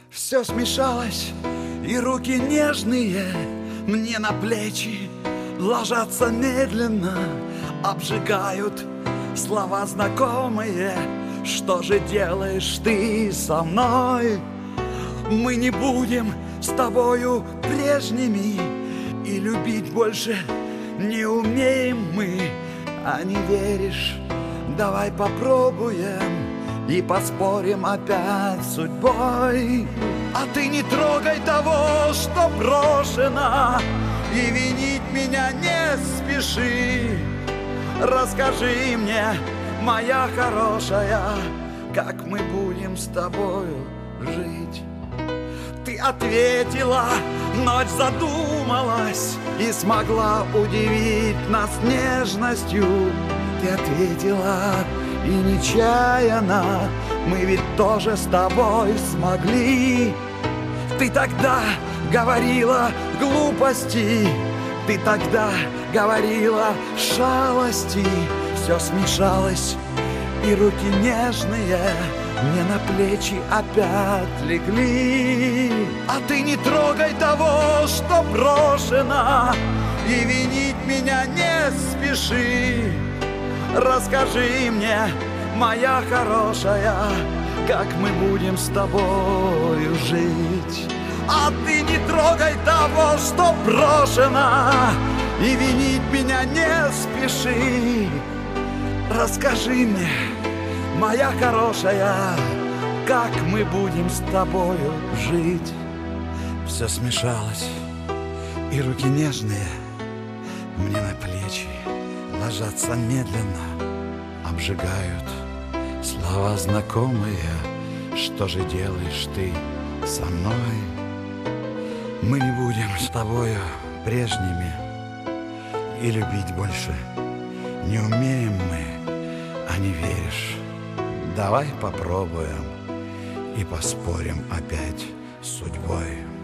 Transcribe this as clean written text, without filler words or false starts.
Все смешалось, и руки нежные мне на плечи ложатся медленно, обжигают слова знакомые. Что же делаешь ты со мной? Мы не будем с тобою прежними, и любить больше не умеем мы. А не веришь? Давай попробуем и поспорим опять с судьбой. А ты не трогай того, что брошено, и винить меня не спеши. Расскажи мне, моя хорошая, как мы будем с тобою жить. Ты ответила, ночь задумалась и смогла удивить нас нежностью. Ты ответила, и нечаянно мы ведь тоже с тобой смогли. Ты тогда говорила глупости, ты тогда говорила шалости. Все смешалось, и руки нежные мне на плечи опять легли. А ты не трогай того, что брошено, и винить меня не спеши. Расскажи мне, моя хорошая, как мы будем с тобою жить. А ты не трогай того, что брошено, и винить меня не спеши. Расскажи мне, моя хорошая, как мы будем с тобою жить. Все смешалось, и руки нежные мне на плечи ложатся медленно, обжигают слова знакомые. Что же делаешь ты со мной? Мы не будем с тобою прежними, и любить больше не умеем мы. А не веришь? Давай попробуем и поспорим опять с судьбой.